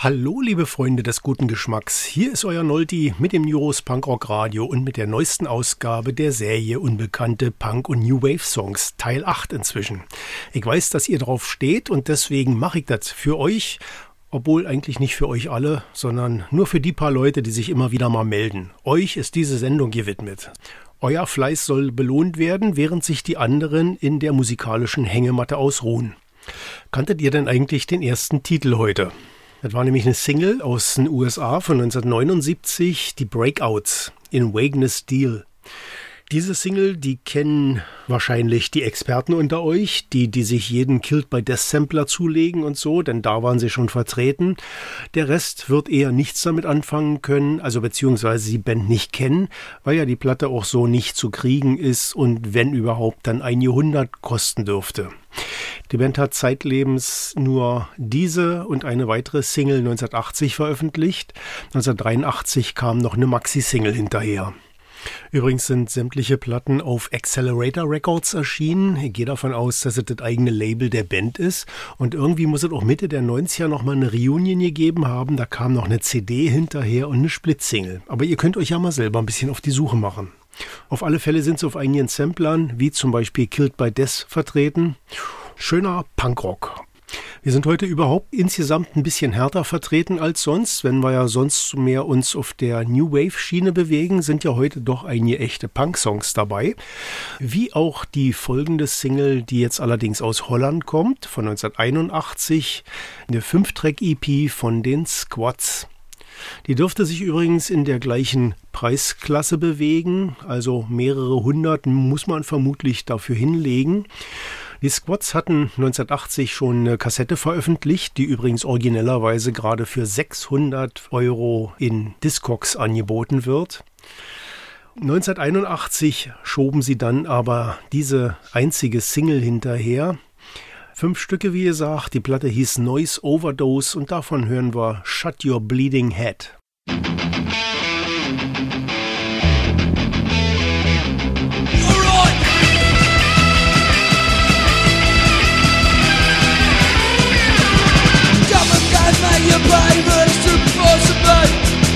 Hallo liebe Freunde des guten Geschmacks, hier ist euer Nolti mit dem Neuros Punkrock Radio und mit der neuesten Ausgabe der Serie Unbekannte Punk- und New Wave Songs, Teil 8 inzwischen. Ich weiß, dass ihr drauf steht und deswegen mache ich das für euch, obwohl eigentlich nicht für euch alle, sondern nur für die paar Leute, die sich immer wieder mal melden. Euch ist diese Sendung gewidmet. Euer Fleiß soll belohnt werden, während sich die anderen in der musikalischen Hängematte ausruhen. Kanntet ihr denn eigentlich den ersten Titel heute? Das war nämlich eine Single aus den USA von 1979, die Breakouts in Vagueness Deal. Diese Single, die kennen wahrscheinlich die Experten unter euch, die sich jeden Killed by Death Sampler zulegen und so, denn da waren sie schon vertreten. Der Rest wird eher nichts damit anfangen können, also beziehungsweise die Band nicht kennen, weil ja die Platte auch so nicht zu kriegen ist und wenn überhaupt dann ein Jahrhundert kosten dürfte. Die Band hat zeitlebens nur diese und eine weitere Single 1980 veröffentlicht. 1983 kam noch eine Maxi-Single hinterher. Übrigens sind sämtliche Platten auf Accelerator Records erschienen. Ich gehe davon aus, dass es das eigene Label der Band ist. Und irgendwie muss es auch Mitte der 90er nochmal eine Reunion gegeben haben. Da kam noch eine CD hinterher und eine Split-Single. Aber ihr könnt euch ja mal selber ein bisschen auf die Suche machen. Auf alle Fälle sind sie auf einigen Samplern, wie zum Beispiel Killed by Death, vertreten. Schöner Punkrock. Wir sind heute überhaupt insgesamt ein bisschen härter vertreten als sonst. Wenn wir ja sonst mehr uns auf der New Wave Schiene bewegen, sind ja heute doch einige echte Punk-Songs dabei. Wie auch die folgende Single, die jetzt allerdings aus Holland kommt, von 1981, eine 5-Track-EP von den Squats. Die dürfte sich übrigens in der gleichen Preisklasse bewegen, also mehrere hundert muss man vermutlich dafür hinlegen. Die Squats hatten 1980 schon eine Kassette veröffentlicht, die übrigens originellerweise gerade für 600 € in Discogs angeboten wird. 1981 schoben sie dann aber diese einzige Single hinterher. 5 Stücke, wie gesagt, die Platte hieß Noise Overdose und davon hören wir Shut Your Bleeding Head. Your Bible is too possible.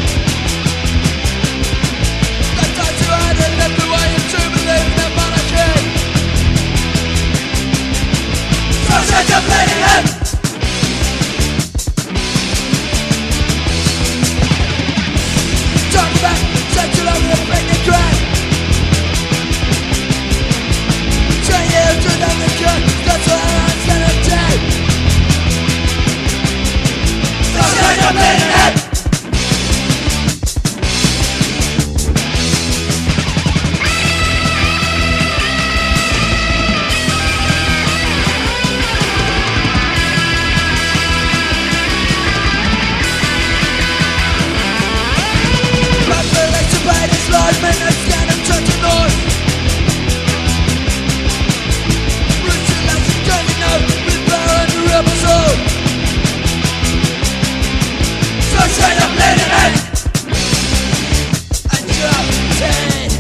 Let time to hide and let the way to believe in the monarchy. So shut your bleeding head. Talk about such a long and pregnant crime. 10 years to them the gun, that's what I understand of time. Shut your bleeding head. Population by this large men that stand and turn to noise. Brutalizing turning out with power and the rebel soul. Shut your bleeding head. I drop dead.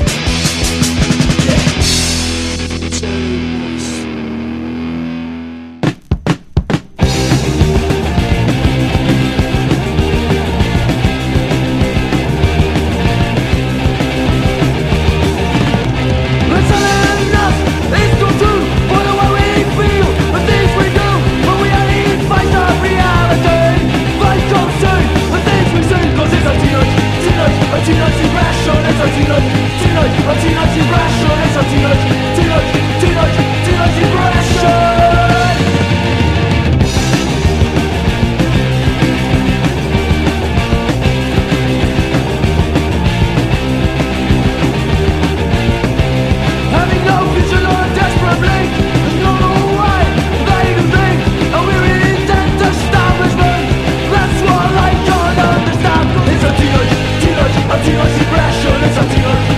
Teenage aggression, it's a teenage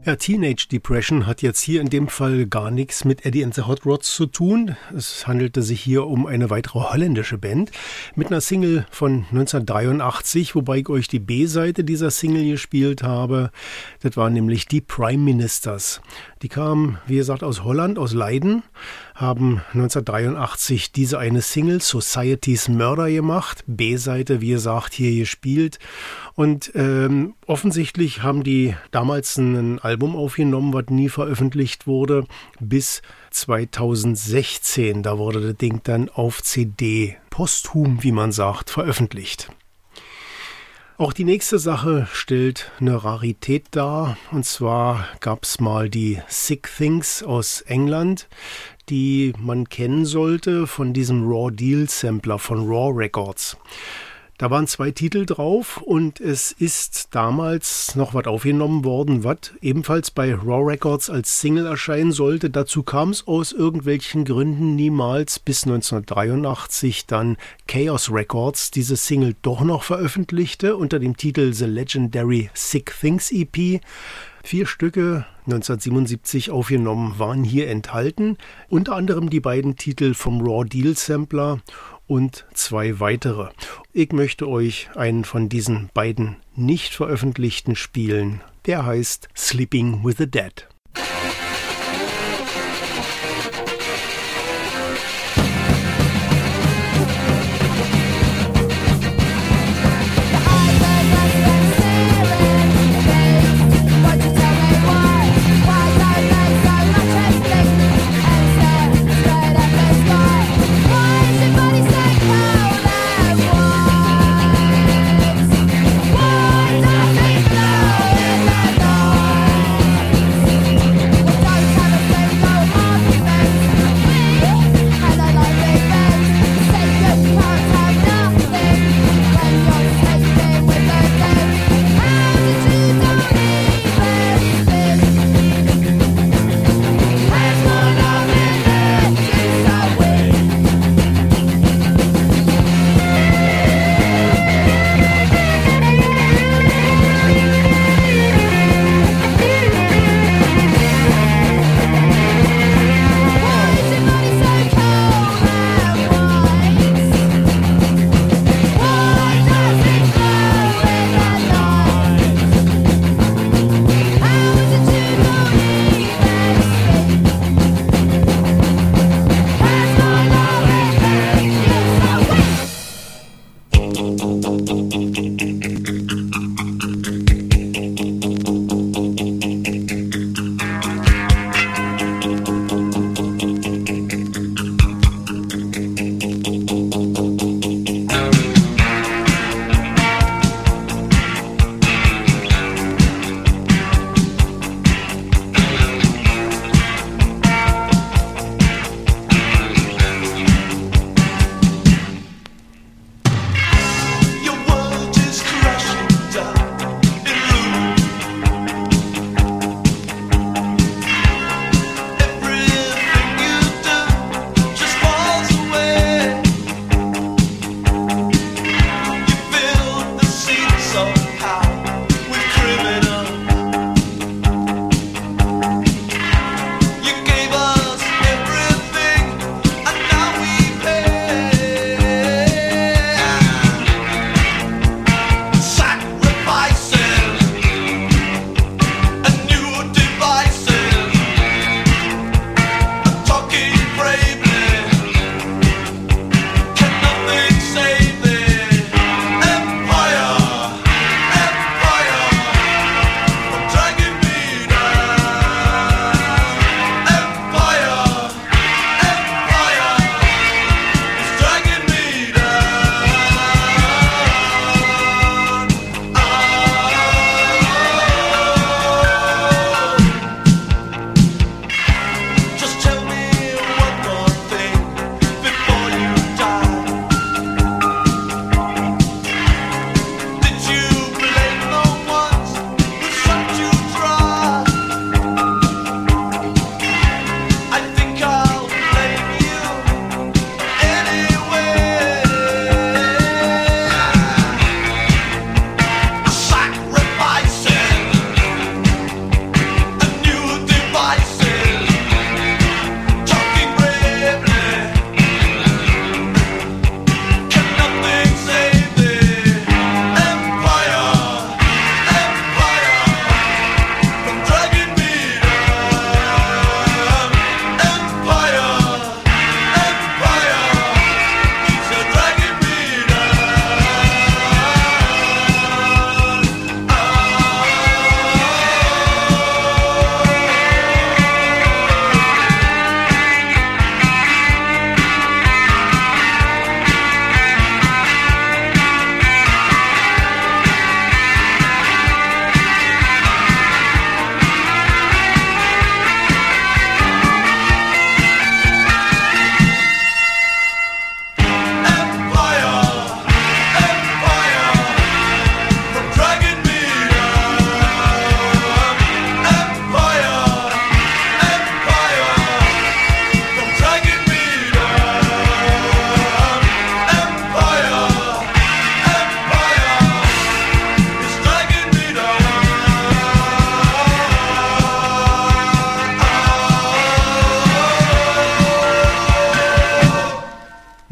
Ja, Teenage Depression hat jetzt hier in dem Fall gar nichts mit Eddie and the Hot Rods zu tun. Es handelte sich hier um eine weitere holländische Band mit einer Single von 1983, wobei ich euch die B-Seite dieser Single gespielt habe. Das waren nämlich die Prime Ministers. Die kamen, wie gesagt, aus Holland, aus Leiden, haben 1983 diese eine Single Society's Murder gemacht. B-Seite, wie gesagt, hier gespielt. Und offensichtlich haben die damals ein Album aufgenommen, was nie veröffentlicht wurde, bis 2016. Da wurde das Ding dann auf CD, posthum, wie man sagt, veröffentlicht. Auch die nächste Sache stellt eine Rarität dar. Und zwar gab es mal die Sick Things aus England, die man kennen sollte von diesem Raw Deal Sampler von Raw Records. Da waren 2 Titel drauf und es ist damals noch was aufgenommen worden, was ebenfalls bei Raw Records als Single erscheinen sollte. Dazu kam es aus irgendwelchen Gründen niemals, bis 1983 dann Chaos Records diese Single doch noch veröffentlichte unter dem Titel The Legendary Sick Things EP. 4 Stücke, 1977 aufgenommen, waren hier enthalten. Unter anderem die beiden Titel vom Raw Deal Sampler und 2 weitere. Ich möchte euch einen von diesen beiden nicht veröffentlichten spielen. Der heißt Sleeping with the Dead. Why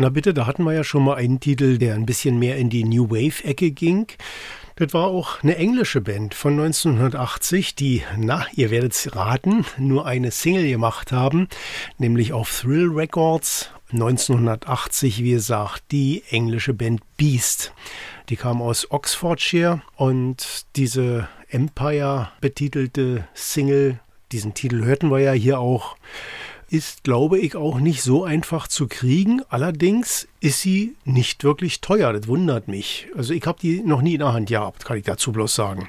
Na bitte, da hatten wir ja schon mal einen Titel, der ein bisschen mehr in die New Wave-Ecke ging. Das war auch eine englische Band von 1980, die, ihr werdet es raten, nur eine Single gemacht haben, nämlich auf Thrill Records. 1980, wie gesagt, die englische Band Beast. Die kam aus Oxfordshire und diese Empire betitelte Single, diesen Titel hörten wir ja hier auch, ist, glaube ich, auch nicht so einfach zu kriegen. Allerdings ist sie nicht wirklich teuer. Das wundert mich. Also ich habe die noch nie in der Hand gehabt, kann ich dazu bloß sagen.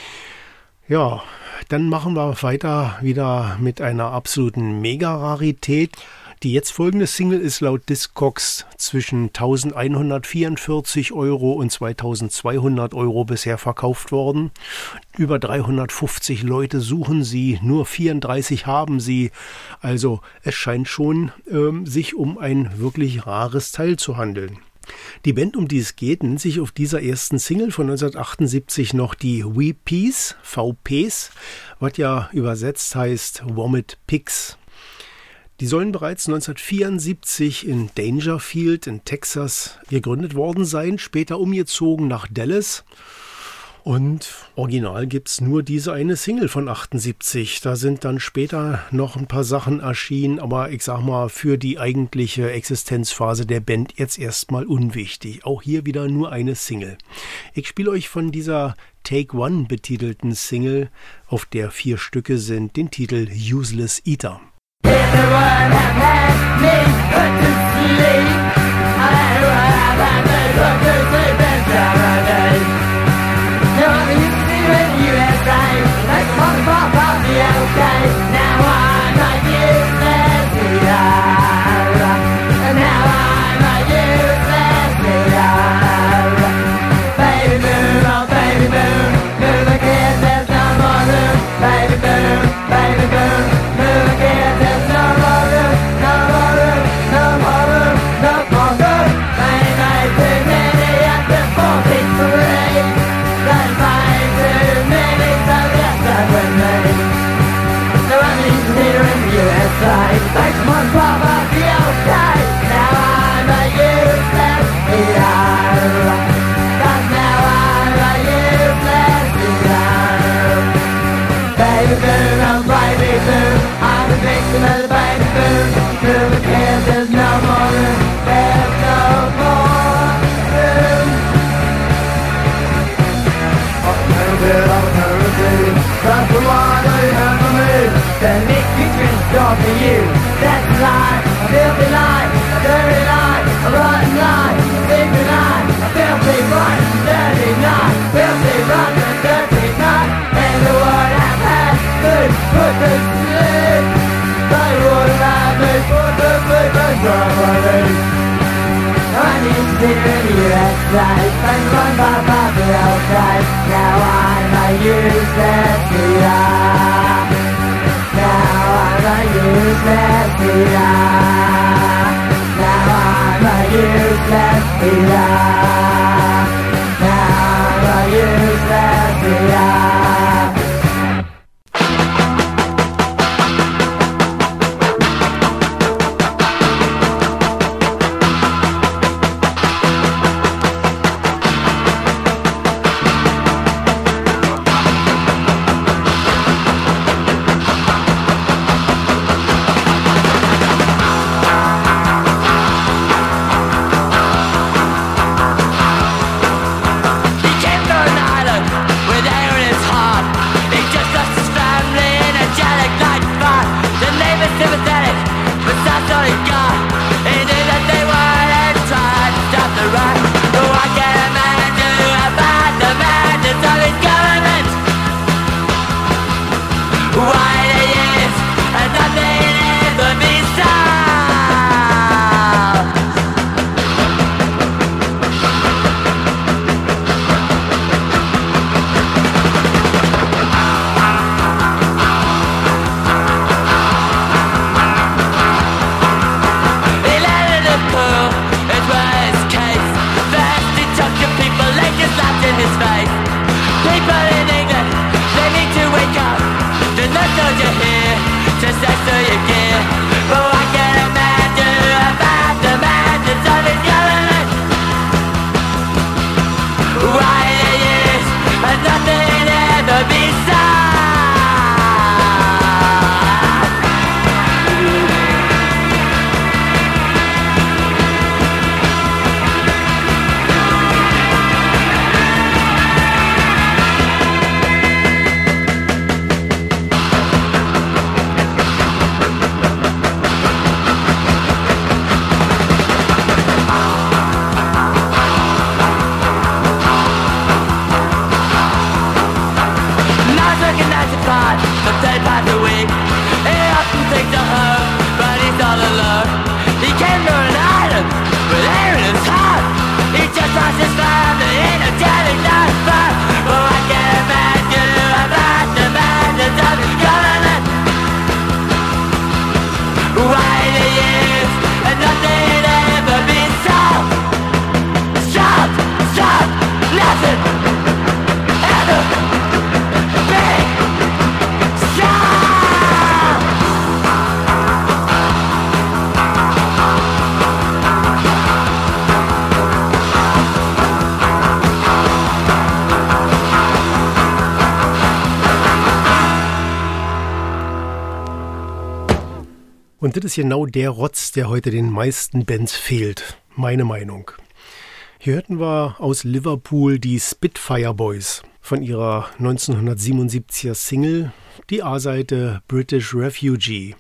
Ja, dann machen wir weiter wieder mit einer absoluten Mega-Rarität. Die jetzt folgende Single ist laut Discogs zwischen 1.144 Euro und 2.200 Euro bisher verkauft worden. Über 350 Leute suchen sie, nur 34 haben sie. Also es scheint schon sich um ein wirklich rares Teil zu handeln. Die Band, um die es geht, nennt sich auf dieser ersten Single von 1978 noch die VPs, was ja übersetzt heißt Vomit Pigs. Die sollen bereits 1974 in Dangerfield in Texas gegründet worden sein, später umgezogen nach Dallas. Und original gibt es nur diese eine Single von 78. Da sind dann später noch ein paar Sachen erschienen, aber ich sag mal, für die eigentliche Existenzphase der Band jetzt erstmal unwichtig. Auch hier wieder nur eine Single. Ich spiele euch von dieser Take One betitelten Single, auf der 4 Stücke sind, den Titel Useless Eater. Everyone have had me put to sleep. Everyone have had me put to sleep in paradise. Now I'm used to it, you have right. Like one pop off the outside. Now I'm a useless leader. And now I'm a useless leader. Baby boom, oh baby boom. Move again, there's no more room. Baby boom, baby boom. Move again. Like one pop off the outside. Now I'm a useless leader. Cause now I'm a useless leader. Baby boom, I'm baby boom. I'm a victim of the baby boom. Through the kids, there's no more room. There's no more room. A little bit of eternity. That's the one they have for me. Then make you store for you. That's a lie, a filthy lie, a dirty lie, a rotten lie, a secret lie, a filthy rotten, dirty lie, filthy rotten, dirty lie. And the word I've had could put to sleep. They would have me put to sleep and properly. I need to see in the outside, and run by the outside. Now I'm a useless leader. Now I'm a useless leader. Now I'm a useless leader. Now I'm a useless leader. Und das ist genau der Rotz, der heute den meisten Bands fehlt. Meine Meinung. Hier hörten wir aus Liverpool die Spitfire Boys von ihrer 1977er Single, die A-Seite British Refugee.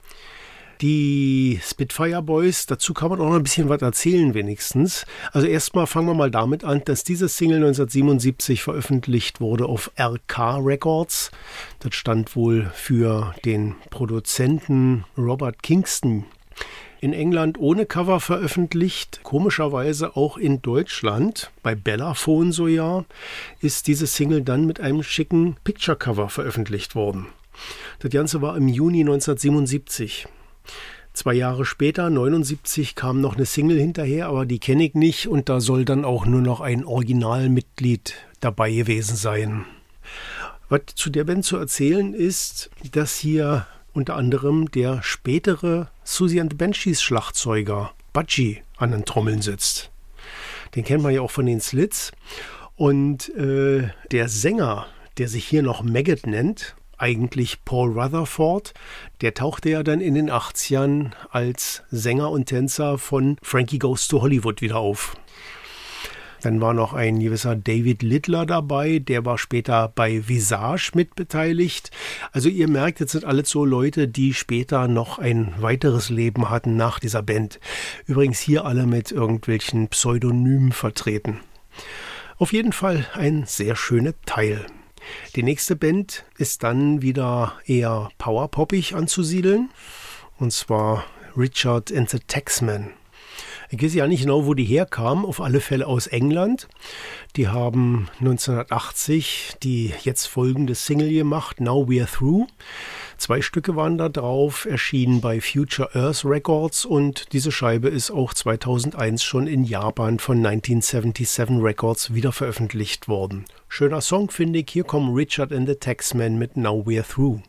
Die Spitfire Boys, dazu kann man auch noch ein bisschen was erzählen wenigstens. Also erstmal fangen wir mal damit an, dass diese Single 1977 veröffentlicht wurde auf RK Records. Das stand wohl für den Produzenten Robert Kingston. In England ohne Cover veröffentlicht, komischerweise auch in Deutschland, bei Bellaphone so ja, ist diese Single dann mit einem schicken Picture-Cover veröffentlicht worden. Das Ganze war im Juni 1977. 2 Jahre später, 1979, kam noch eine Single hinterher, aber die kenne ich nicht und da soll dann auch nur noch ein Originalmitglied dabei gewesen sein. Was zu der Band zu erzählen ist, dass hier unter anderem der spätere Siouxsie and the Banshees Schlagzeuger Budgie an den Trommeln sitzt. Den kennt man ja auch von den Slits. Und der Sänger, der sich hier noch Maggot nennt, eigentlich Paul Rutherford, der tauchte ja dann in den 80ern als Sänger und Tänzer von Frankie Goes to Hollywood wieder auf. Dann war noch ein gewisser David Littler dabei, der war später bei Visage mitbeteiligt. Also ihr merkt, jetzt sind alles so Leute, die später noch ein weiteres Leben hatten nach dieser Band. Übrigens hier alle mit irgendwelchen Pseudonymen vertreten. Auf jeden Fall ein sehr schöner Teil. Die nächste Band ist dann wieder eher powerpoppig anzusiedeln, und zwar Richard and the Taxman. Ich weiß ja nicht genau, wo die herkamen, auf alle Fälle aus England. Die haben 1980 die jetzt folgende Single gemacht, Now We're Through. 2 Stücke waren da drauf, erschienen bei Future Earth Records und diese Scheibe ist auch 2001 schon in Japan von 1977 Records wieder veröffentlicht worden. Schöner Song, finde ich. Hier kommen Richard and the Taxman mit Now We're Through.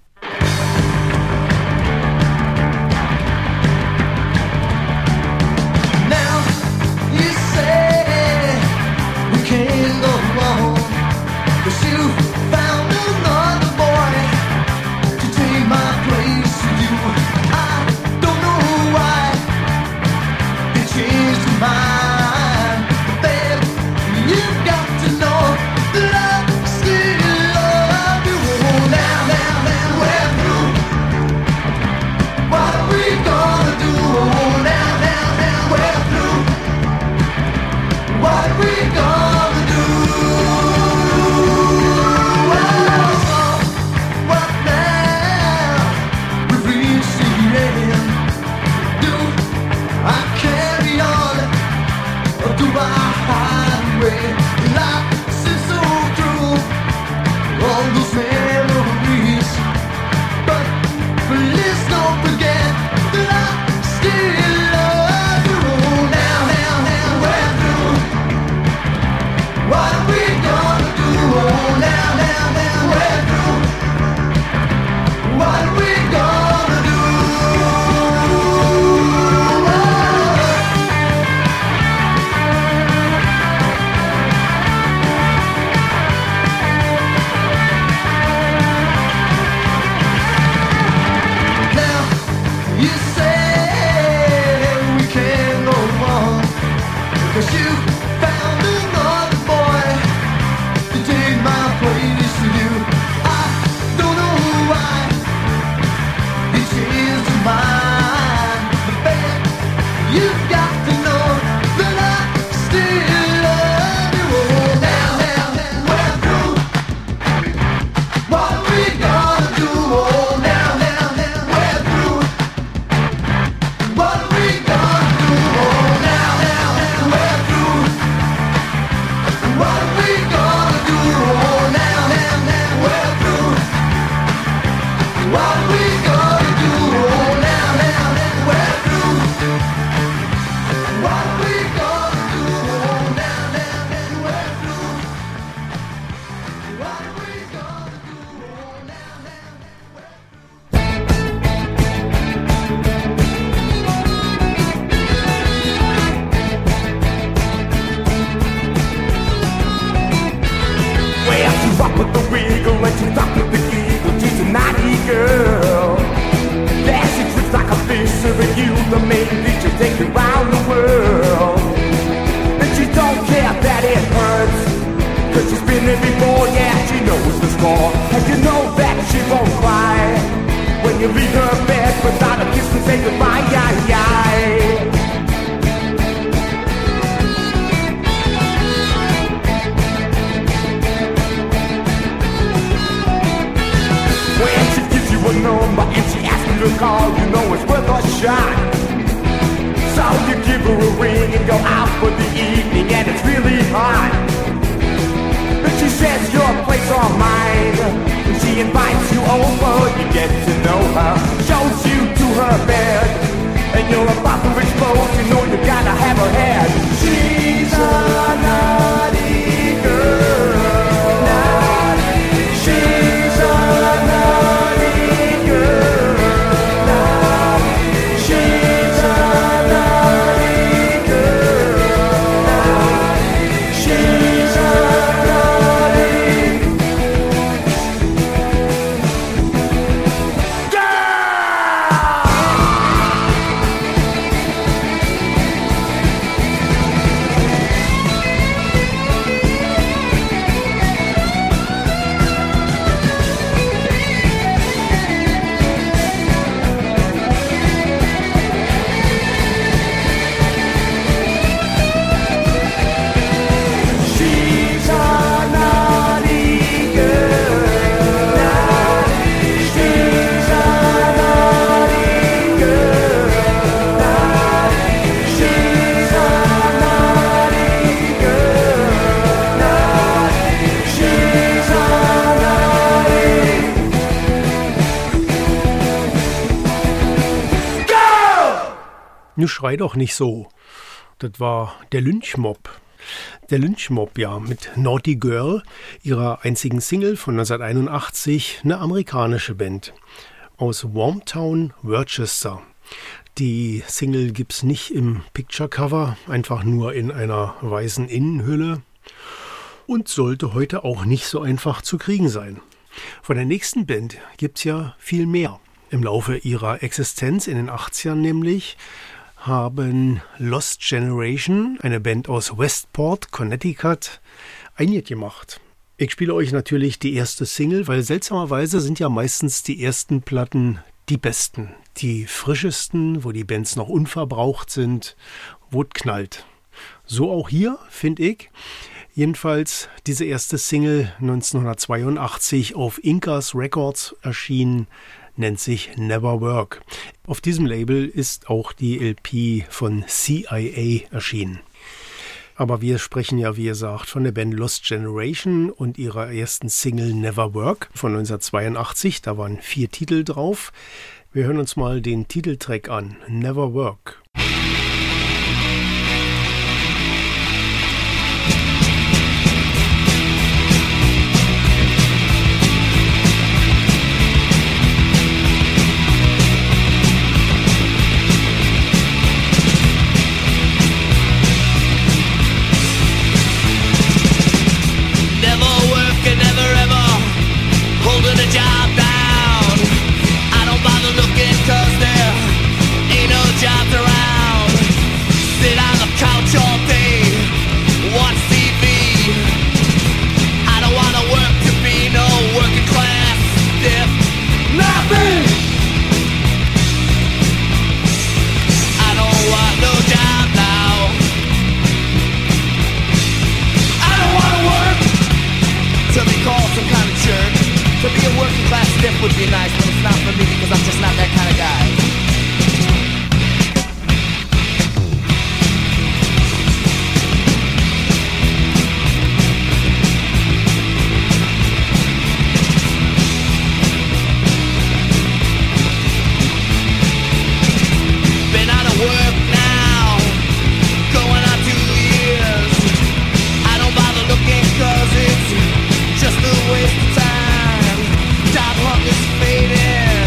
shot. So you give her a ring and go out for the evening, and it's really hot. But she says your place or mine. When she invites you over, you get to know her, shows you to her bed, and you're about to explode. You know you gotta have her head. She's a naughty girl. Naughty. She's a naughty girl. Naughty. She's a naughty girl. Naughty. She's a naughty girl. She's a naughty girl. Naughty. She's a naughty girl. Naughty. She's a naughty girl. Naughty. She's a naughty girl. Nu schrei doch nicht so. Das war der Lynchmob. Der Lynchmob, ja, mit Naughty Girl, ihrer einzigen Single von 1981, eine amerikanische Band aus Wormtown, Worcester. Die Single gibt's nicht im Picture-Cover, einfach nur in einer weißen Innenhülle und sollte heute auch nicht so einfach zu kriegen sein. Von der nächsten Band gibt's ja viel mehr. Im Laufe ihrer Existenz in den 80ern nämlich haben Lost Generation, eine Band aus Westport, Connecticut, ein Hit gemacht. Ich spiele euch natürlich die erste Single, weil seltsamerweise sind ja meistens die ersten Platten die besten, die frischesten, wo die Bands noch unverbraucht sind, wo es knallt. So auch hier, finde ich. Jedenfalls diese erste Single 1982 auf Incas Records erschienen, nennt sich Never Work. Auf diesem Label ist auch die LP von CIA erschienen. Aber wir sprechen ja, wie gesagt, von der Band Lost Generation und ihrer ersten Single Never Work von 1982. Da waren 4 Titel drauf. Wir hören uns mal den Titeltrack an, Never Work. Jobs around, sit on the couch all day, watch TV. I don't wanna work to be no working class stiff. Nothing. I don't want no job now. I don't wanna work to be called some kind of jerk. To be a working class stiff would be nice, but it's not for me because I'm just not that kind of guy. Work now, going on 2 years. I don't bother looking cause it's just a waste of time. Job hunt is fading.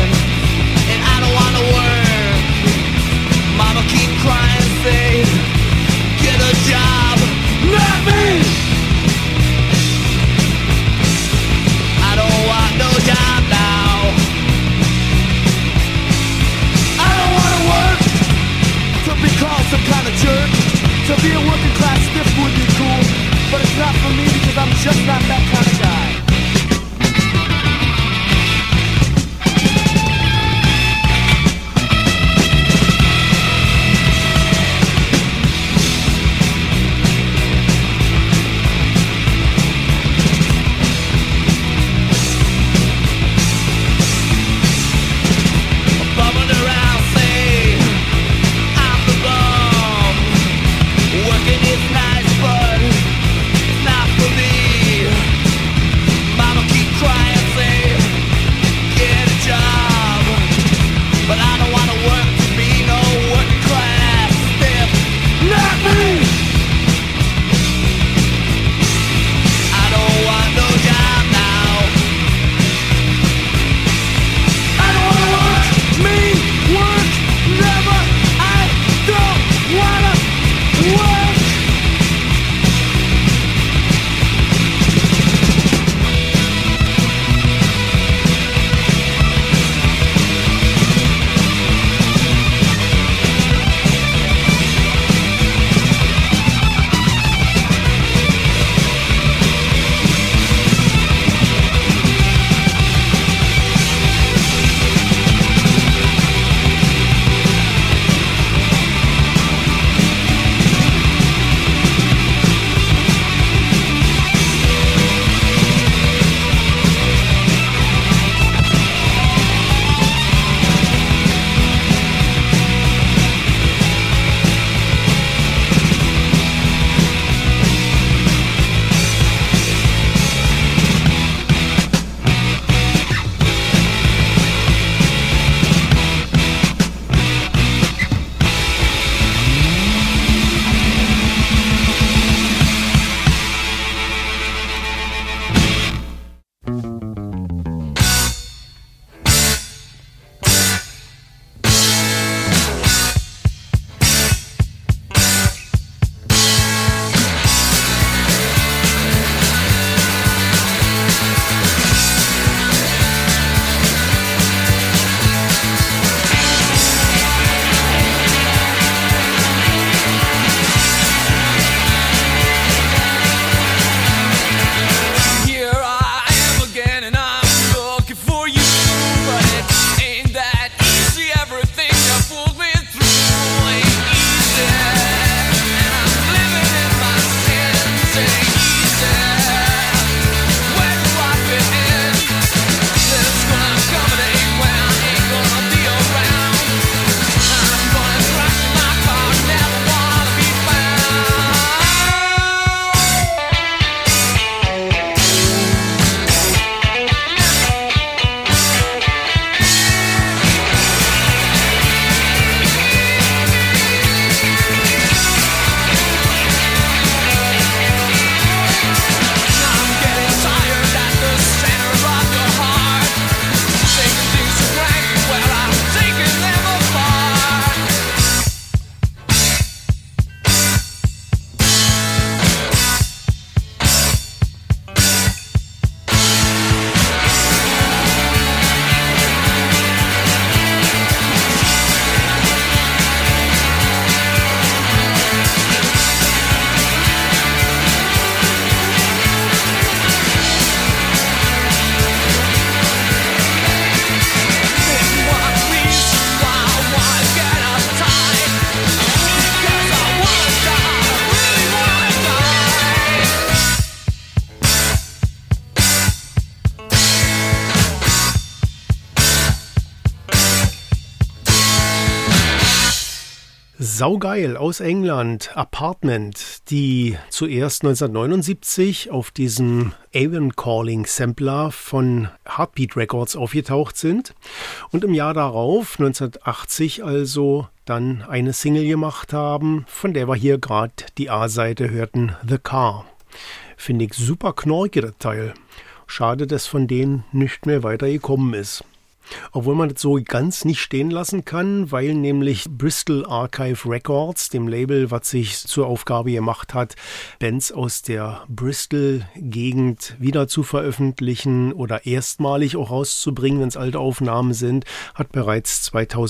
Saugeil aus England, Apartment, die zuerst 1979 auf diesem Avon Calling Sampler von Heartbeat Records aufgetaucht sind und im Jahr darauf, 1980 also, dann eine Single gemacht haben, von der wir hier gerade die A-Seite hörten, The Car. Finde ich super knorke, das Teil. Schade, dass von denen nicht mehr weitergekommen ist. Obwohl man das so ganz nicht stehen lassen kann, weil nämlich Bristol Archive Records, dem Label, was sich zur Aufgabe gemacht hat, Bands aus der Bristol-Gegend wieder zu veröffentlichen oder erstmalig auch rauszubringen, wenn es alte Aufnahmen sind, hat bereits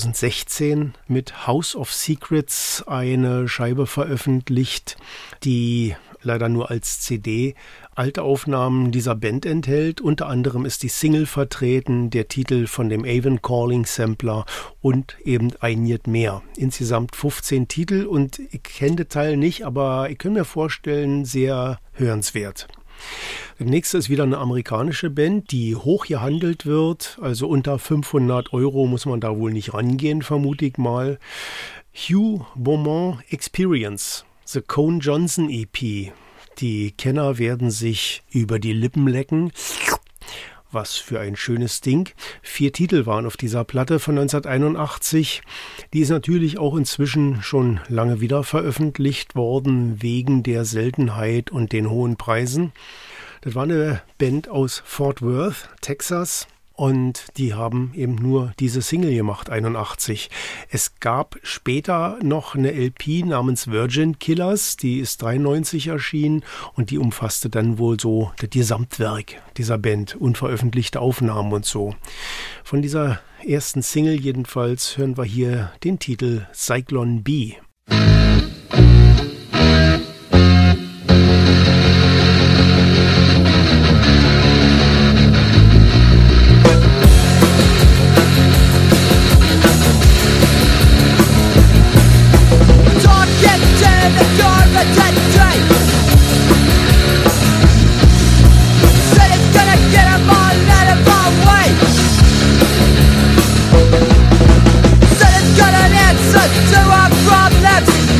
2016 mit House of Secrets eine Scheibe veröffentlicht, die leider nur als CD alte Aufnahmen dieser Band enthält. Unter anderem ist die Single vertreten, der Titel von dem Avon Calling Sampler und eben einiges mehr. Insgesamt 15 Titel und ich kenne den Teil nicht, aber ich kann mir vorstellen, sehr hörenswert. Der nächste ist wieder eine amerikanische Band, die hoch gehandelt wird, also unter 500 € muss man da wohl nicht rangehen, vermute ich mal. Hugh Beaumont Experience, The Cone Johnson EP. Die Kenner werden sich über die Lippen lecken. Was für ein schönes Ding. 4 Titel waren auf dieser Platte von 1981. Die ist natürlich auch inzwischen schon lange wieder veröffentlicht worden, wegen der Seltenheit und den hohen Preisen. Das war eine Band aus Fort Worth, Texas. Und die haben eben nur diese Single gemacht, 81. Es gab später noch eine LP namens Virgin Killers, die ist 93 erschienen und die umfasste dann wohl so das Gesamtwerk dieser Band, unveröffentlichte Aufnahmen und so. Von dieser ersten Single jedenfalls hören wir hier den Titel Cyclone B. To our problems.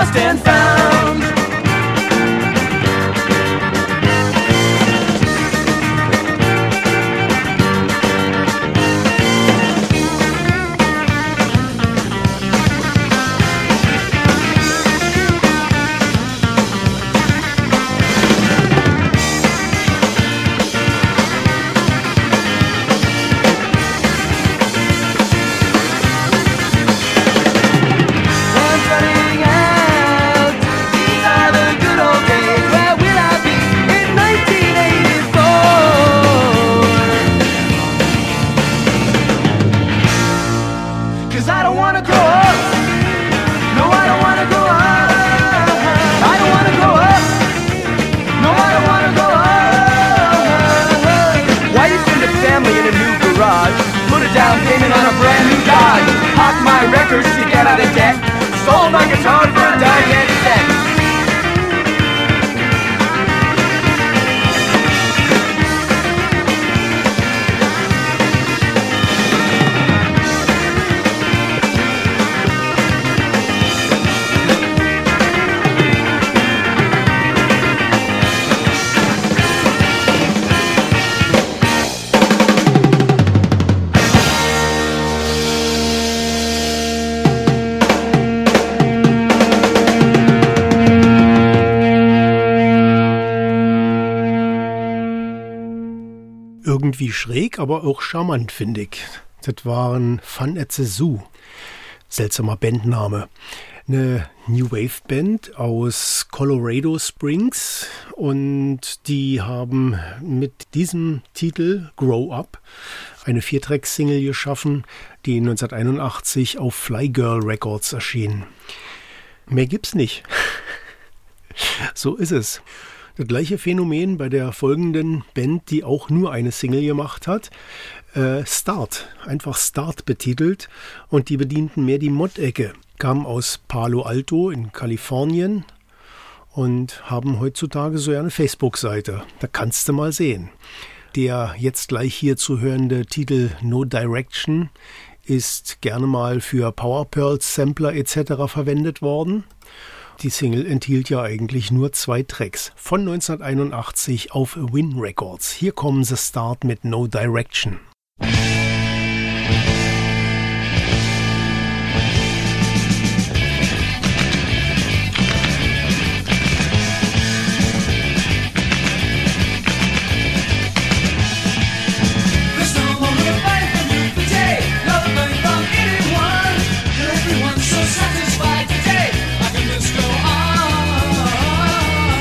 lost and found. Down payment on a brand new Dodge. Hawked my records to get out of debt. Sold my guitar for a Diane set. Irgendwie schräg, aber auch charmant, finde ich. Das waren Fun at the Zoo. Seltsamer Bandname. Eine New Wave Band aus Colorado Springs und die haben mit diesem Titel Grow Up eine 4-Track-Single geschaffen, die 1981 auf Fly Girl Records erschien. Mehr gibt's nicht. So ist es. Das gleiche Phänomen bei der folgenden Band, die auch nur eine Single gemacht hat. Start, einfach Start betitelt. Und die bedienten mehr die Mod-Ecke. Kamen aus Palo Alto in Kalifornien und haben heutzutage so eine Facebook-Seite. Da kannst du mal sehen. Der jetzt gleich hier zu hörende Titel No Direction ist gerne mal für Power Pearls Sampler etc. verwendet worden. Die Single enthielt ja eigentlich nur 2 Tracks von 1981 auf Win Records. Hier kommen The Start mit No Direction.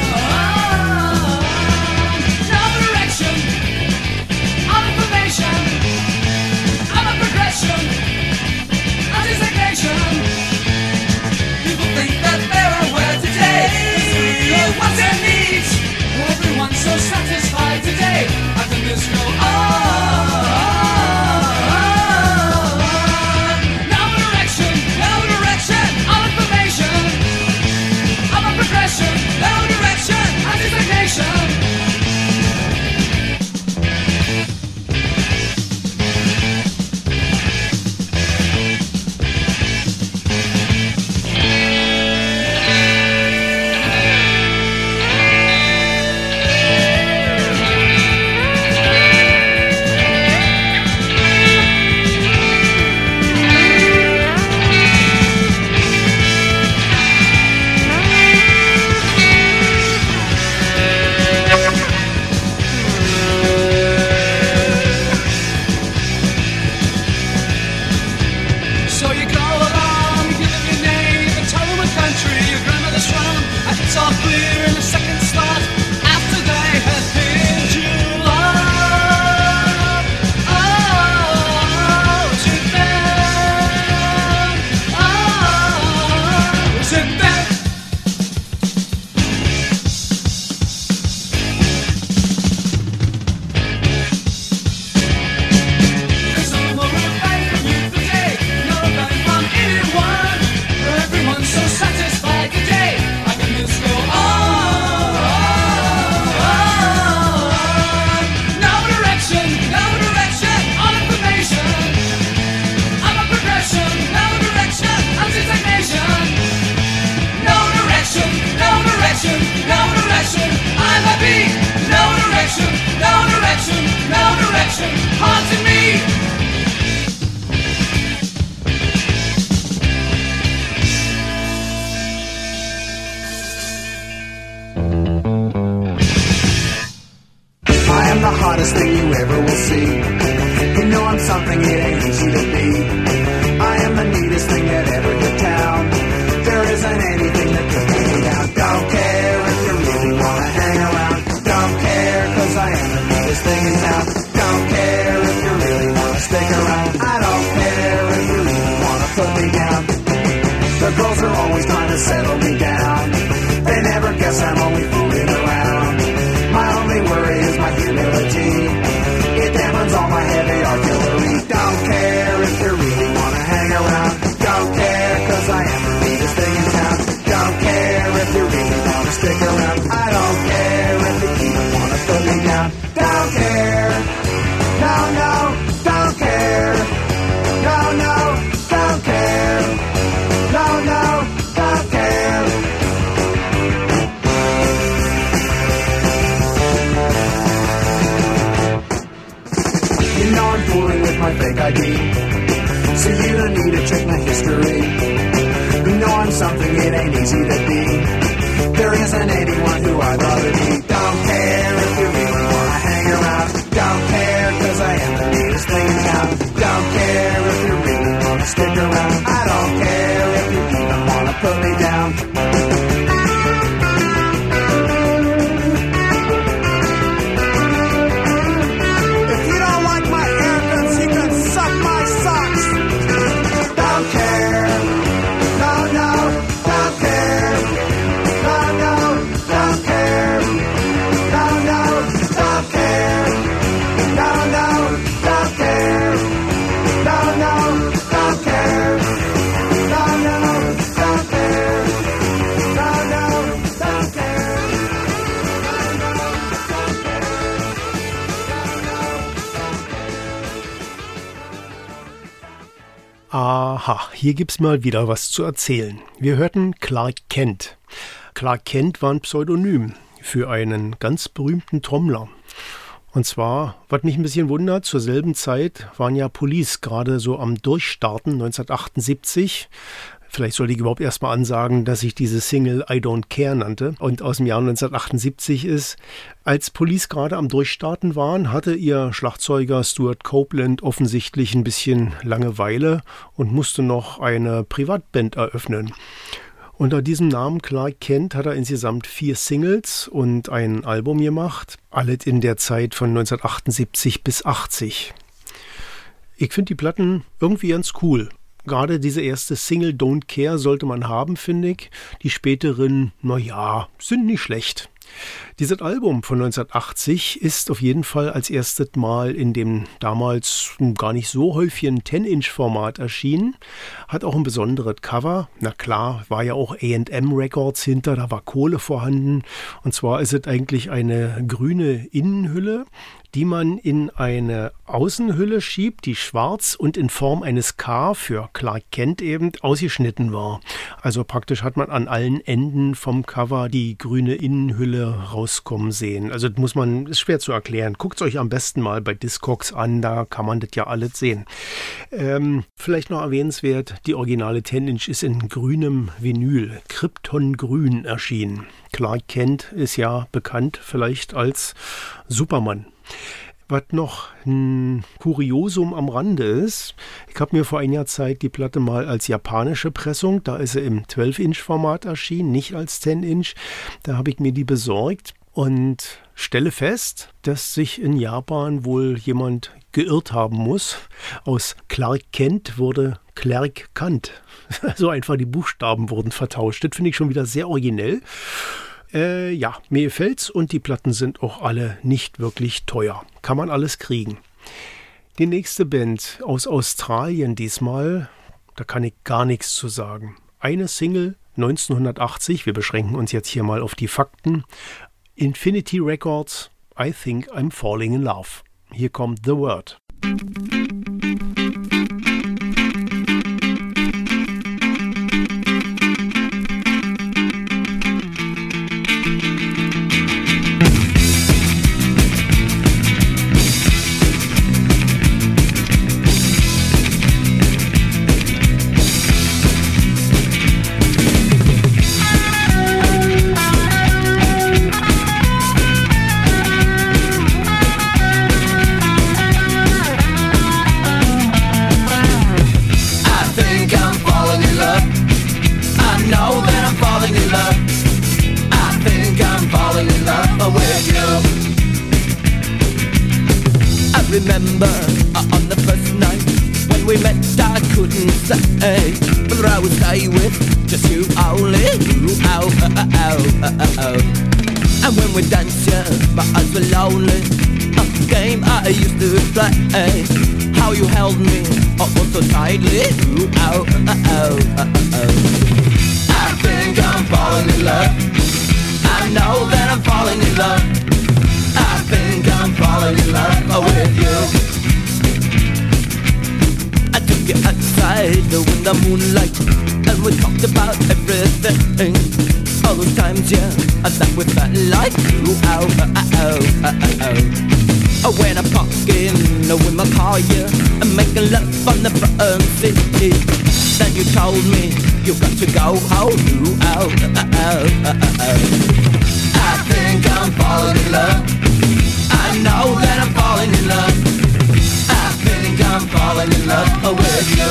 No direction, all information. reflection haunting me. I am the hottest thing you ever will see. You know I'm something it ain't easy to be. I am the neatest thing that ever hit town. There isn't anything that could keep me down. Don't care if you really wanna hang around. Don't care, cause I am the neatest thing in town. Don't care if you really wanna stick around. I don't care if you really wanna put me down. The girls are always trying to settle me down. They never guess I'm only fooling around. My only worry is my humility. It dampens all my heavy artillery. Don't care if you really wanna hang around. Don't care, cause I am the neatest thing in town. Don't care if you really wanna stick around. I don't care if you even wanna put me down. Don't care. No, no, don't care. No, no, don't care. No, no, don't care. You know I'm fooling with my fake ID, so you don't need to check my history. You know I'm something it ain't easy to be. There isn't anyone who I'd rather be. Don't care if you really wanna hang around. Don't care, cause I am the neatest thing in town. Don't care if you really wanna stick around. I don't care if you even wanna put me down. Aha, hier gibt's mal wieder was zu erzählen. Wir hörten Clark Kent. Clark Kent war ein Pseudonym für einen ganz berühmten Trommler. Und zwar, was mich ein bisschen wundert, zur selben Zeit waren ja Police gerade so am Durchstarten, 1978. Vielleicht sollte ich überhaupt erstmal ansagen, dass ich diese Single I Don't Care nannte und aus dem Jahr 1978 ist. Als Police gerade am Durchstarten waren, hatte ihr Schlagzeuger Stuart Copeland offensichtlich ein bisschen Langeweile und musste noch eine Privatband eröffnen. Unter diesem Namen Clark Kent hat er insgesamt 4 Singles und ein Album gemacht, alles in der Zeit von 1978 bis 80. Ich finde die Platten irgendwie ganz cool. Gerade diese erste Single Don't Care sollte man haben, finde ich. Die späteren, naja, sind nicht schlecht. Dieses Album von 1980 ist auf jeden Fall als erstes Mal in dem damals gar nicht so häufigen 10-Inch-Format erschienen. Hat auch ein besonderes Cover. Na klar, war ja auch A&M Records hinter, da war Kohle vorhanden. Und zwar ist es eigentlich eine grüne Innenhülle, die man in eine Außenhülle schiebt, die schwarz und in Form eines K für Clark Kent eben ausgeschnitten war. Also praktisch hat man an allen Enden vom Cover die grüne Innenhülle rauskommen sehen. Also das ist schwer zu erklären. Guckt es euch am besten mal bei Discogs an, da kann man das ja alles sehen. Vielleicht noch erwähnenswert, die originale 10-Inch ist in grünem Vinyl, Kryptongrün erschienen. Clark Kent ist ja bekannt vielleicht als Superman. Was noch ein Kuriosum am Rande ist, ich habe mir vor einiger Zeit die Platte mal als japanische Pressung, da ist sie im 12-Inch-Format erschienen, nicht als 10-Inch, da habe ich mir die besorgt und stelle fest, dass sich in Japan wohl jemand geirrt haben muss. Aus Clark Kent wurde Clark Kent. Also einfach die Buchstaben wurden vertauscht. Das finde ich schon wieder sehr originell. Ja, mir gefällt's und die Platten sind auch alle nicht wirklich teuer. Kann man alles kriegen. Die nächste Band aus Australien diesmal, da kann ich gar nichts zu sagen. Eine Single 1980, wir beschränken uns jetzt hier mal auf die Fakten. Infinity Records, I Think I'm Falling in Love. Hier kommt The Word. remember on the first night when we met, I couldn't say whether I would stay with just you only. Ooh, oh, oh, oh, oh, oh. And when we danced, yeah, my eyes were lonely. A game I used to play. How you held me oh so tightly. Ooh, oh, oh, oh, oh, oh. I think I'm falling in love. I know that I'm falling in love. I think I'm falling in love with you. I took you outside in the moonlight, and we talked about everything. All those times, yeah, that we felt like ooh, oh, oh, oh, oh, oh. When I'm parking with my car, yeah, and making love on the front seat. Then you told me you got to go home. Ooh, oh, oh, oh, oh, oh. I think I'm falling in love. I know that I'm falling in love. I think I'm falling in love with you.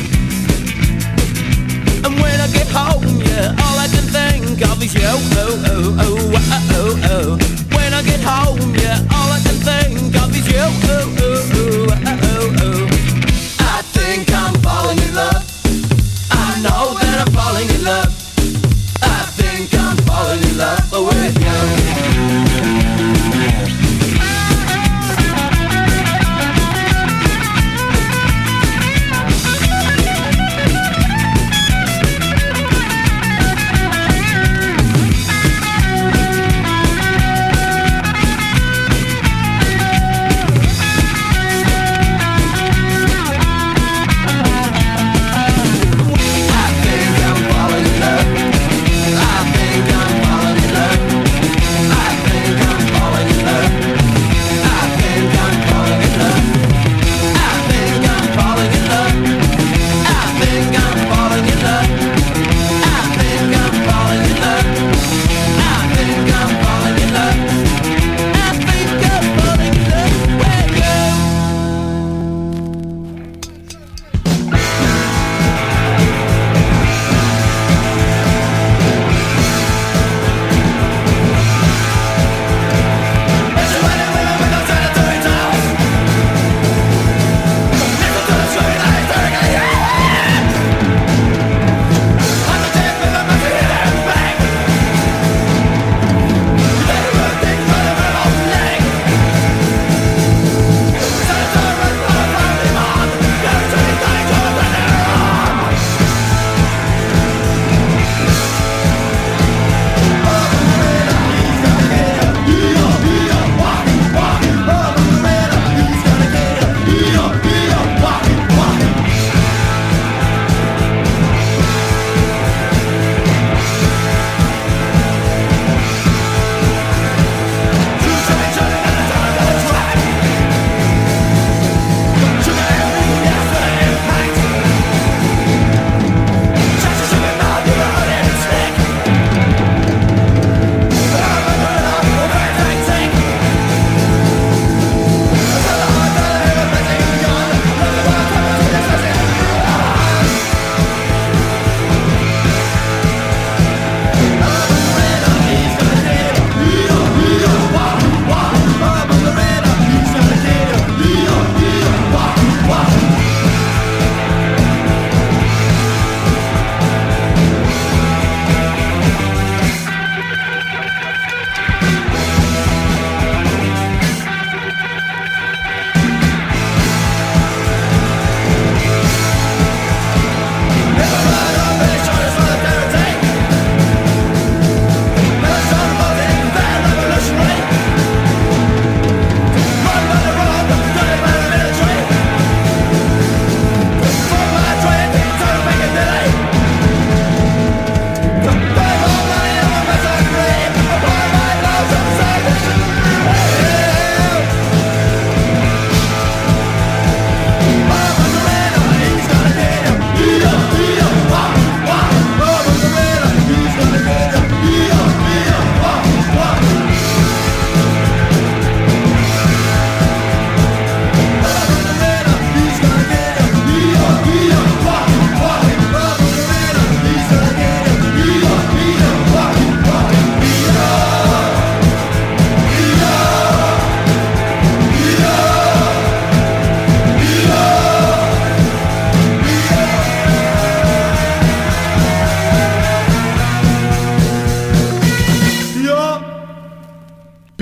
And when I get home, yeah, all I can think of is you. Oh, oh, oh, oh, oh, oh. When I get home, yeah, all I can think of is you. Oh, oh, oh, oh, oh. I think I'm falling in love. I know that I'm falling in love. I think I'm falling in love with you.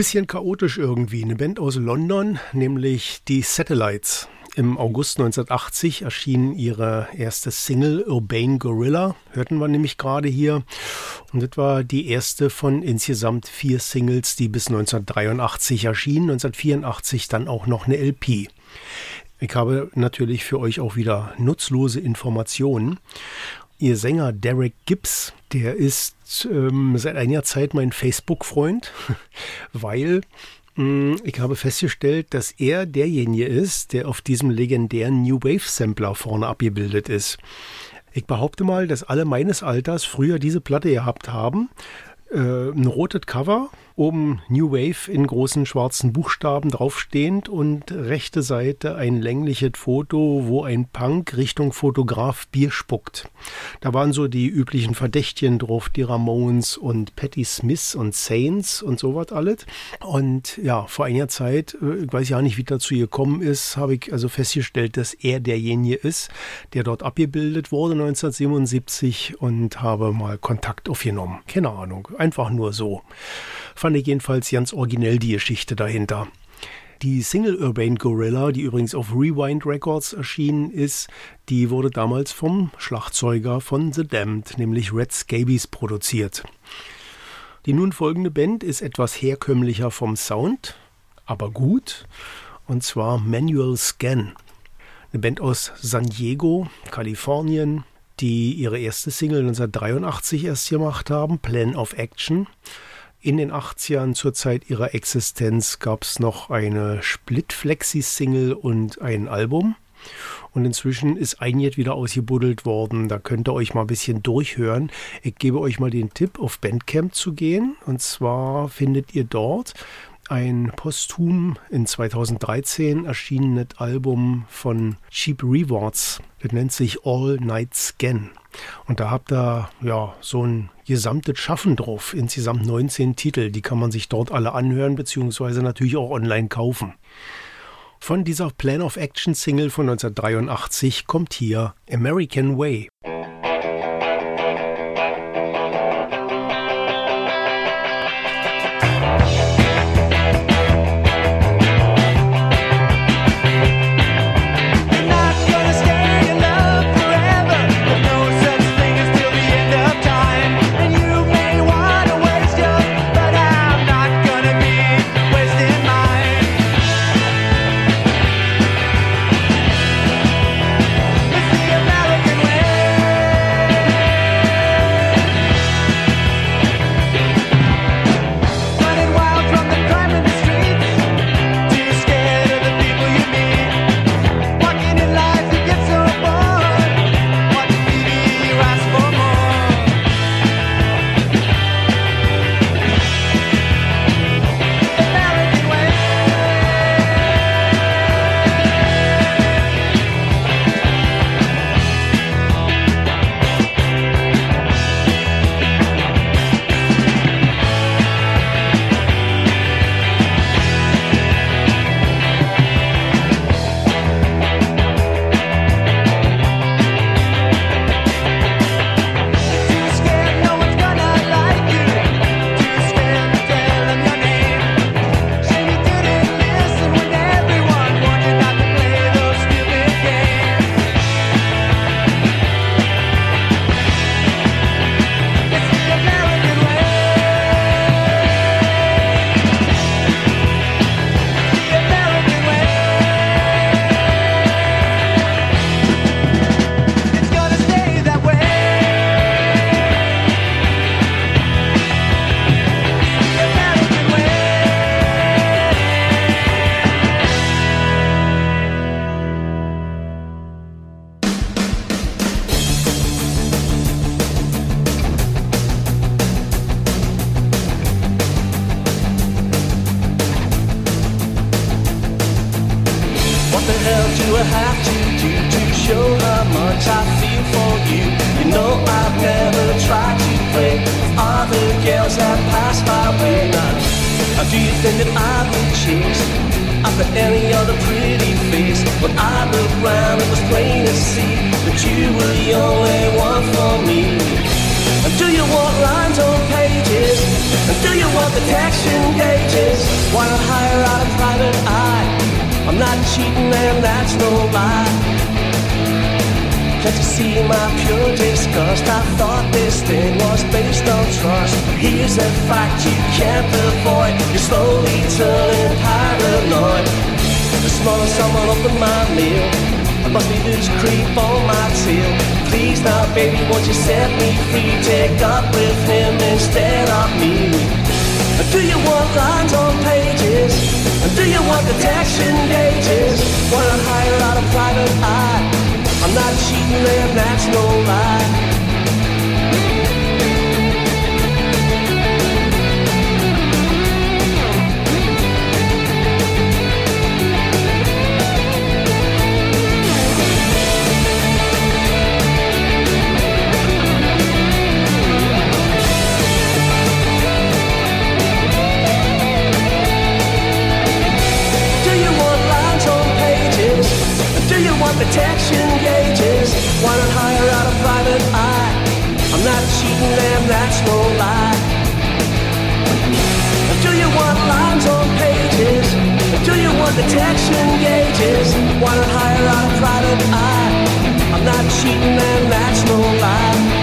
Bisschen chaotisch irgendwie. Eine Band aus London, nämlich die Satellites. Im August 1980 erschien ihre erste Single Urbane Gorilla, hörten wir nämlich gerade hier. Und das war die erste von insgesamt 4 Singles, die bis 1983 erschienen. 1984 dann auch noch eine LP. Ich habe natürlich für euch auch wieder nutzlose Informationen. Ihr Sänger Derek Gibbs, der ist seit einiger Zeit mein Facebook-Freund, weil ich habe festgestellt, dass er derjenige ist, der auf diesem legendären New Wave Sampler vorne abgebildet ist. Ich behaupte mal, dass alle meines Alters früher diese Platte gehabt haben. Ein rotes Cover, oben New Wave in großen schwarzen Buchstaben draufstehend und rechte Seite ein längliches Foto, wo ein Punk Richtung Fotograf Bier spuckt. Da waren so die üblichen Verdächtigen drauf, die Ramones und Patti Smith und Saints und sowas alles. Und ja, vor einiger Zeit, ich weiß ja nicht, wie dazu gekommen ist, habe ich also festgestellt, dass er derjenige ist, der dort abgebildet wurde 1977 und habe mal Kontakt aufgenommen. Keine Ahnung, einfach nur so. Fand ich jedenfalls ganz originell die Geschichte dahinter. Die Single Urbane Gorilla, die übrigens auf Rewind Records erschienen ist, die wurde damals vom Schlagzeuger von The Damned, nämlich Red Scabies, produziert. Die nun folgende Band ist etwas herkömmlicher vom Sound, aber gut, und zwar Manual Scan. Eine Band aus San Diego, Kalifornien, die ihre erste Single 1983 erst gemacht haben, Plan of Action. In den 80ern zur Zeit ihrer Existenz gab es noch eine Split-Flexi-Single und ein Album. Und inzwischen ist einiges wieder ausgebuddelt worden. Da könnt ihr euch mal ein bisschen durchhören. Ich gebe euch mal den Tipp, auf Bandcamp zu gehen. Und zwar findet ihr dort ein posthum in 2013 erschienenes Album von Cheap Rewards. Das nennt sich All Night Scan. Und da habt ihr ja so ein gesamtes Schaffen drauf. Insgesamt 19 Titel. Die kann man sich dort alle anhören, beziehungsweise natürlich auch online kaufen. Von dieser Plan of Action Single von 1983 kommt hier American Way. Do you want lines on pages? Do you want protection gauges? Why not hire out a private eye? I'm not cheating and that's no lie. Can't you see my pure disgust? I thought this thing was based on trust. Here's a fact you can't avoid. You're slowly turning paranoid. The smaller someone open my meal, I must be loose creep on my tail. Please now baby, won't you set me free? Take up with him instead of me. Do you want lines on pages? Do you want detection gauges? Wanna hire out a private eye? I'm not cheating and that's no lie. Protection gauges, why not hire out a private eye? I'm not cheating and that's no lie. Do you want lines on pages? Do you want detection gauges? Why not hire out a private eye? I'm not cheating and that's no lie.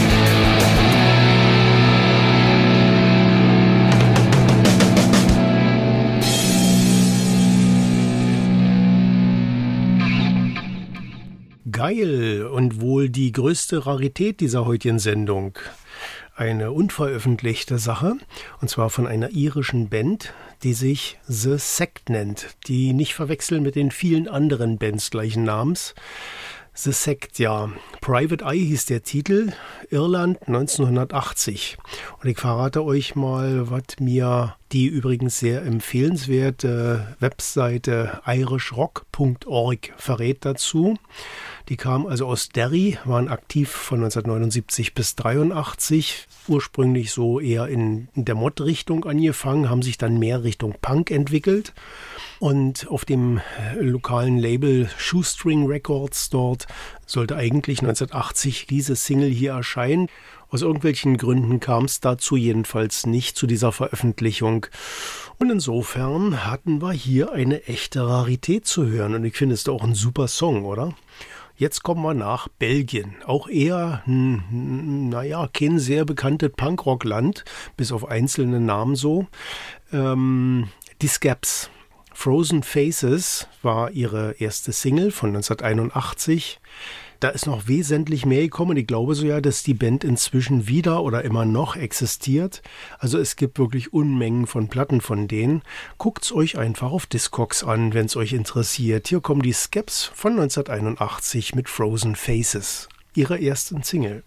Geil und wohl die größte Rarität dieser heutigen Sendung. Eine unveröffentlichte Sache, und zwar von einer irischen Band, die sich The Sect nennt, die nicht verwechseln mit den vielen anderen Bands gleichen Namens. The Sect, ja. Private Eye hieß der Titel, Irland 1980. Und ich verrate euch mal, was mir die übrigens sehr empfehlenswerte Webseite irishrock.org verrät dazu. Die kamen also aus Derry, waren aktiv von 1979 bis 1983, ursprünglich so eher in der Mod-Richtung angefangen, haben sich dann mehr Richtung Punk entwickelt. Und auf dem lokalen Label Shoestring Records dort sollte eigentlich 1980 diese Single hier erscheinen. Aus irgendwelchen Gründen kam es dazu jedenfalls nicht, zu dieser Veröffentlichung. Und insofern hatten wir hier eine echte Rarität zu hören. Und ich finde es doch ein super Song, oder? Jetzt kommen wir nach Belgien. Auch eher, kein sehr bekanntes Punkrock-Land, bis auf einzelne Namen so. Die Scabs. Frozen Faces war ihre erste Single von 1981. Da ist noch wesentlich mehr gekommen. Ich glaube so ja, dass die Band inzwischen wieder oder immer noch existiert. Also es gibt wirklich Unmengen von Platten von denen. Guckt's euch einfach auf Discogs an, wenn es euch interessiert. Hier kommen die Scabs von 1981 mit Frozen Faces, ihrer ersten Single.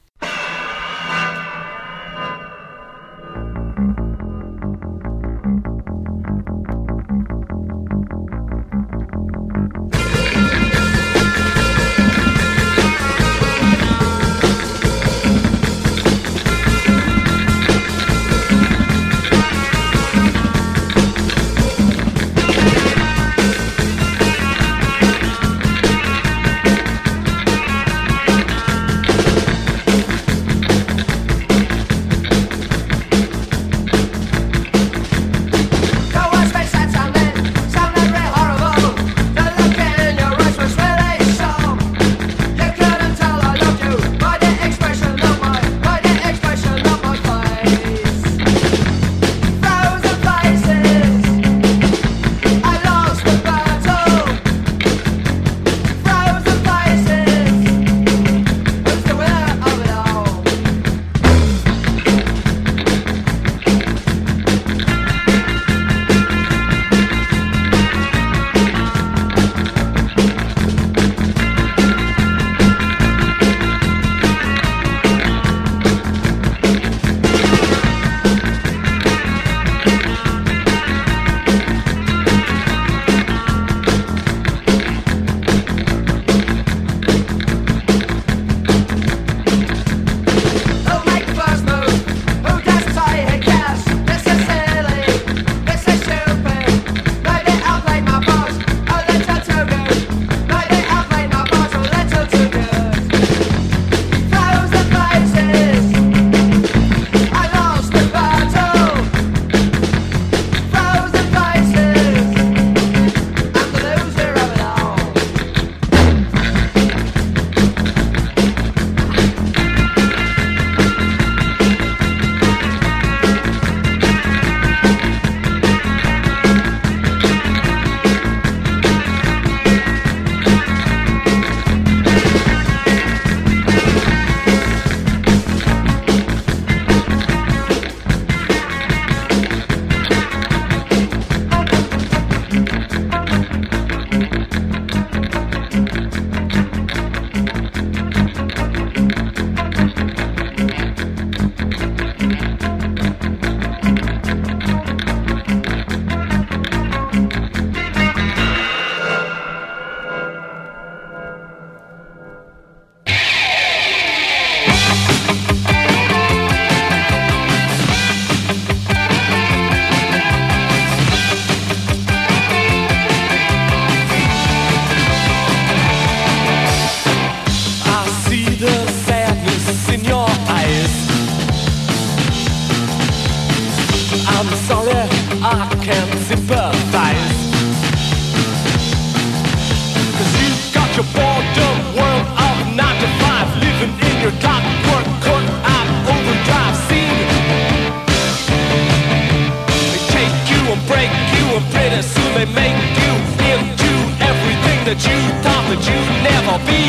they make you into everything that you thought that you'd never be.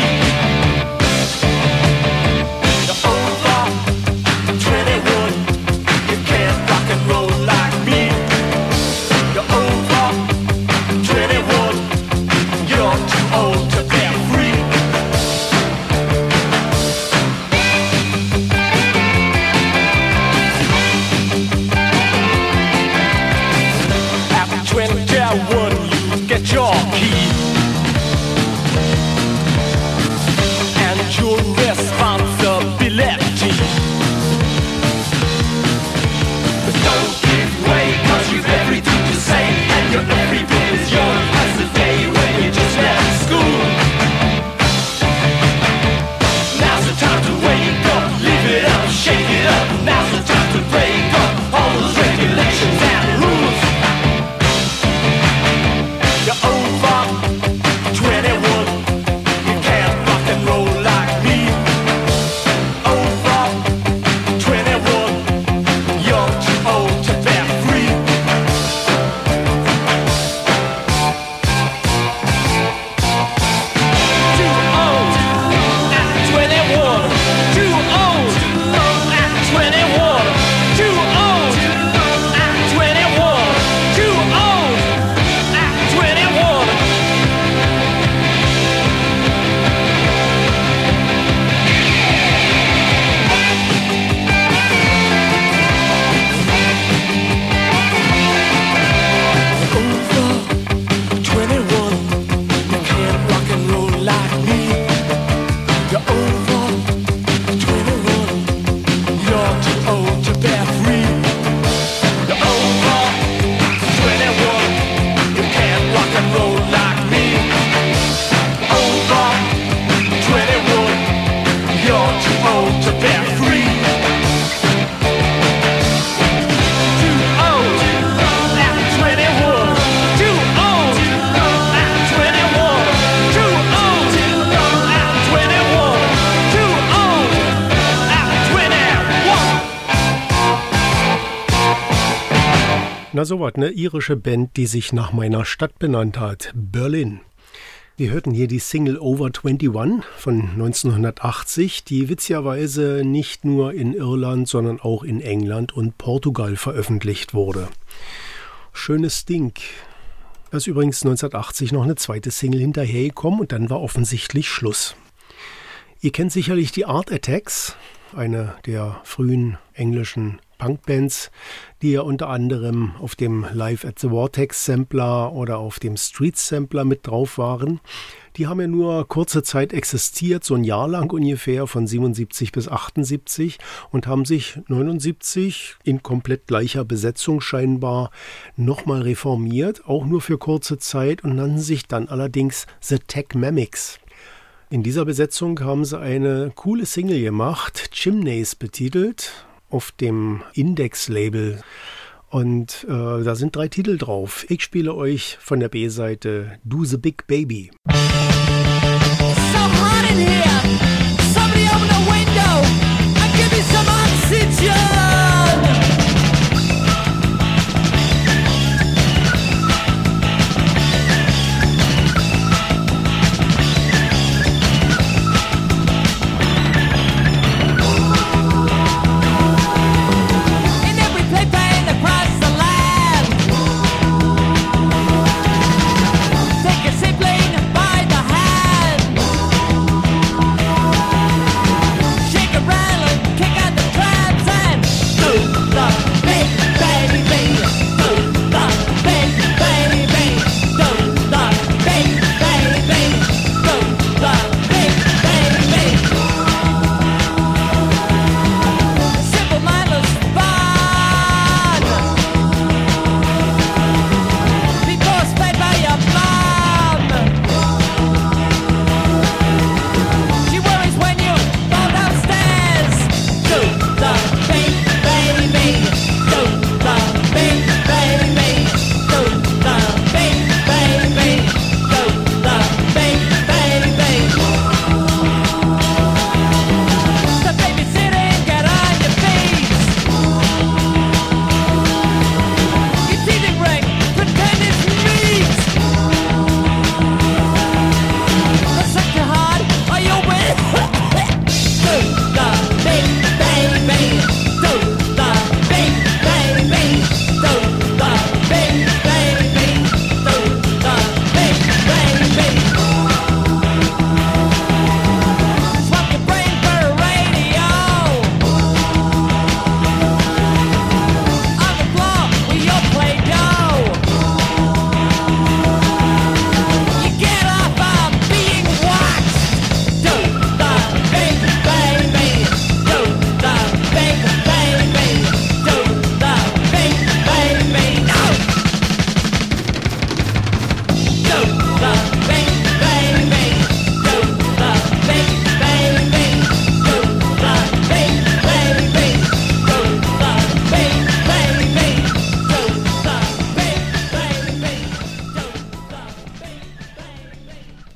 You're over 21, you can't rock and roll like me. You're over 21, you're too old to be free. After 21, you get your key and your responsibility. But don't give way, 'cause you've everything to say, and you're every bit as young as the day when you just left school. Now's the time to wake up, live it up, shake it up. Now's the time to break up all those regulations and rules. You're over 21, you can't rock and roll like me. Over 21, you're too old to be free. Too old at 21, too old at 21, too old at 21, too old at 21. Over 21, you can't rock and roll like me. You're over 21, you're too old to be free. You're over 21, you can't rock and roll like me. Over 21, you're too old to be free. Too old at 21, too old at 21, too old at 21, too old at 21. Na sowas, ne irische Band, die sich nach meiner Stadt benannt hat, Berlin. Wir hörten hier die Single Over 21 von 1980, die witzigerweise nicht nur in Irland, sondern auch in England und Portugal veröffentlicht wurde. Schönes Ding. Da ist übrigens 1980 noch eine zweite Single hinterhergekommen und dann war offensichtlich Schluss. Ihr kennt sicherlich die Art Attacks, eine der frühen englischen Punkbands, die ja unter anderem auf dem Live at the Vortex Sampler oder auf dem Street Sampler mit drauf waren. Die haben ja nur kurze Zeit existiert, so ein Jahr lang ungefähr, von 77 bis 78 und haben sich 79 in komplett gleicher Besetzung scheinbar nochmal reformiert, auch nur für kurze Zeit und nannten sich dann allerdings The Tech-Mamics. In dieser Besetzung haben sie eine coole Single gemacht, Chimneys betitelt, auf dem Index-Label. Und da sind 3 Titel drauf. Ich spiele euch von der B-Seite Do the Big Baby. So hot in here. Somebody open a window and give me some oxygen. In every playpen across the land, take a sibling by the hand. Shake a rattle and kick out the crabs and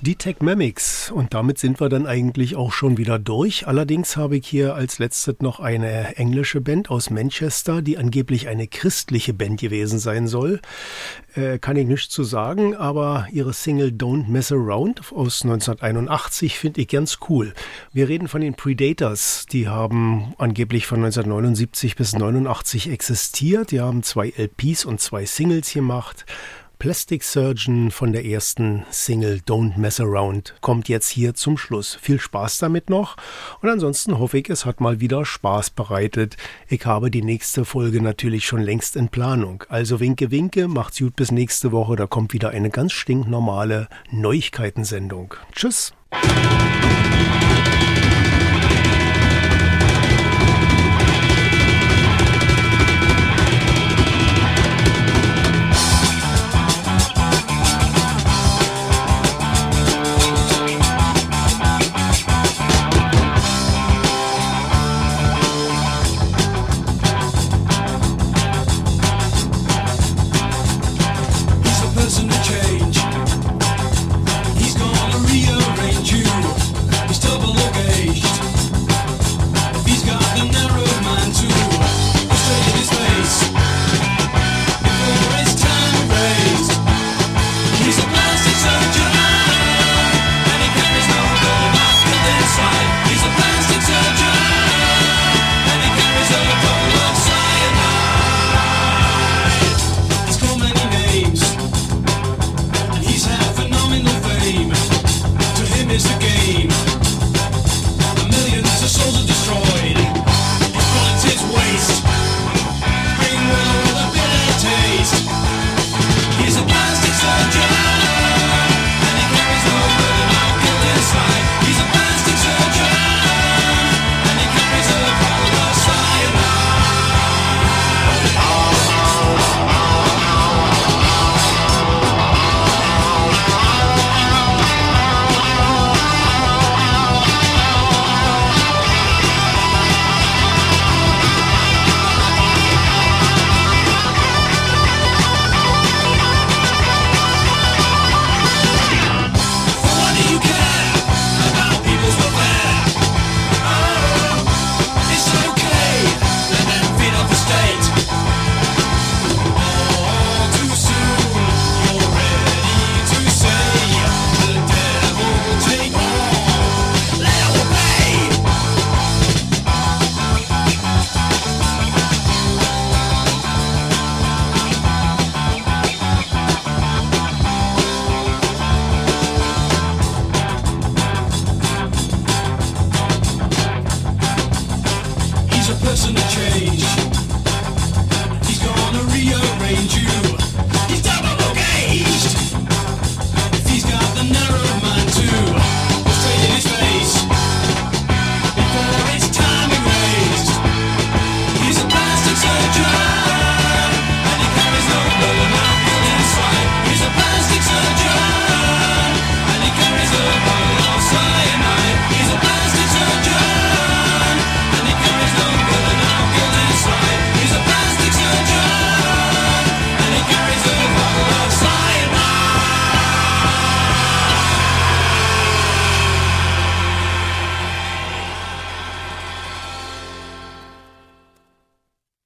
Die Techmamics. Und damit sind wir dann eigentlich auch schon wieder durch. Allerdings habe ich hier als letztes noch eine englische Band aus Manchester, die angeblich eine christliche Band gewesen sein soll. Kann ich nichts zu sagen, aber ihre Single Don't Mess Around aus 1981 finde ich ganz cool. Wir reden von den Predators. Die haben angeblich von 1979 bis 1989 existiert. Die haben 2 LPs und 2 Singles gemacht. Plastic Surgeon von der ersten Single Don't Mess Around kommt jetzt hier zum Schluss. Viel Spaß damit noch und ansonsten hoffe ich, es hat mal wieder Spaß bereitet. Ich habe die nächste Folge natürlich schon längst in Planung. Also winke, winke, macht's gut bis nächste Woche. Da kommt wieder eine ganz stinknormale Neuigkeitensendung. Tschüss!